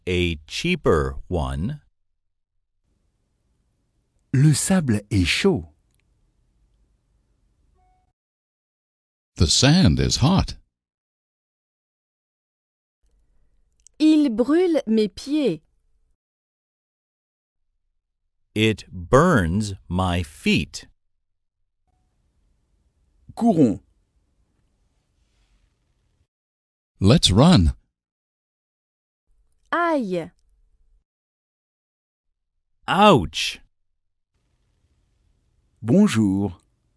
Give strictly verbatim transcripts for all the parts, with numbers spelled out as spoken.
a cheaper one. Le sable est chaud. The sand is hot. Il brûle mes pieds. It burns my feet. Courons. Let's run. Aïe! Ouch! Bonjour.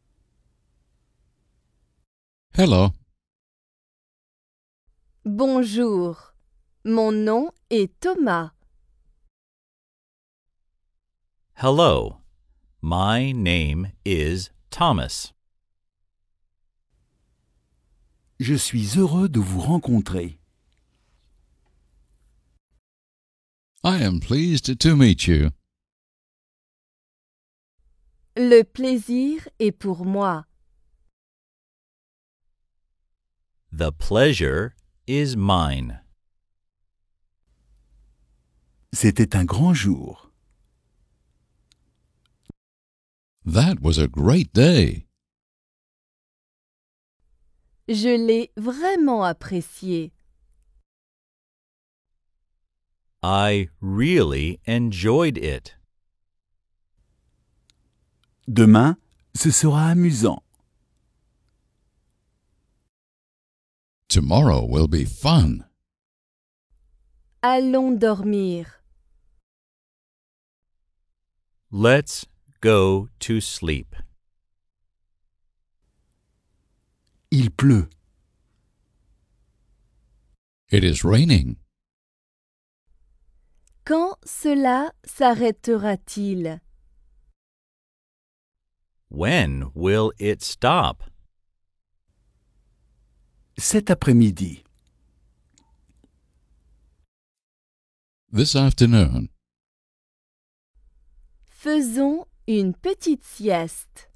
Hello. Bonjour. Mon nom est Thomas. Hello. My name is Thomas. Je suis heureux de vous rencontrer. I am pleased to meet you. Le plaisir est pour moi. The pleasure is mine. C'était un grand jour. That was a great day. Je l'ai vraiment apprécié. I really enjoyed it. Demain, ce sera amusant. Tomorrow will be fun. Allons dormir. Let's go to sleep. Il pleut. It is raining. Quand cela s'arrêtera-t-il? When will it stop? Cet après-midi. This afternoon. Faisons une petite sieste.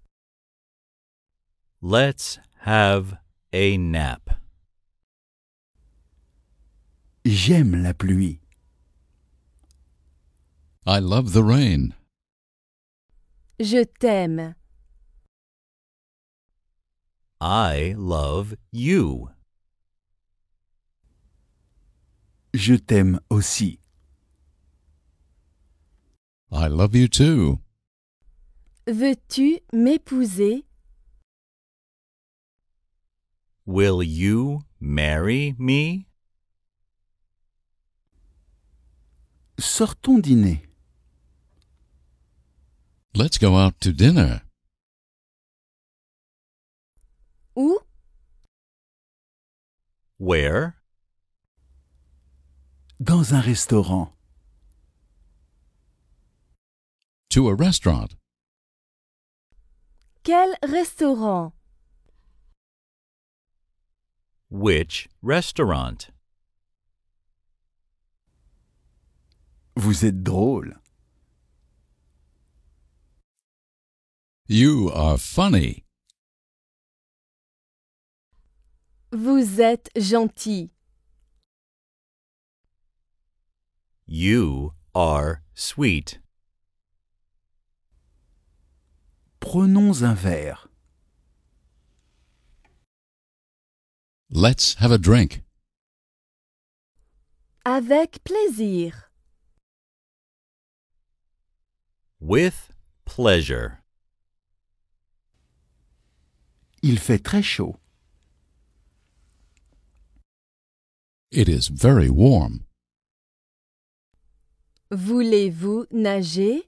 Let's have a nap. J'aime la pluie. I love the rain. Je t'aime. I love you. Je t'aime aussi. I love you too. Veux-tu m'épouser? Will you marry me? Sortons dîner. Let's go out to dinner. Où? Where? Dans un restaurant. To a restaurant. Quel restaurant? Which restaurant? Vous êtes drôle. You are funny. Vous êtes gentil. You are sweet. Prenons un verre. Let's have a drink. Avec plaisir. With pleasure. Il fait très chaud. It is very warm. Voulez-vous nager?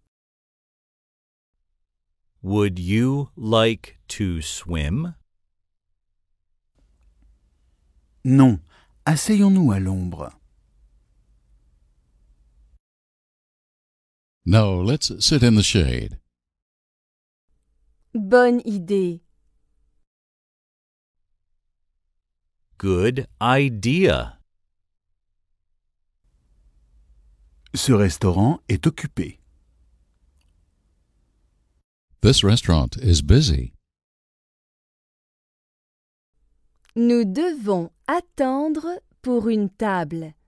Would you like to swim? Non, asseyons-nous à l'ombre. No, let's sit in the shade. Bonne idée. Good idea. Ce restaurant est occupé. This restaurant is busy. Nous devons attendre pour une table.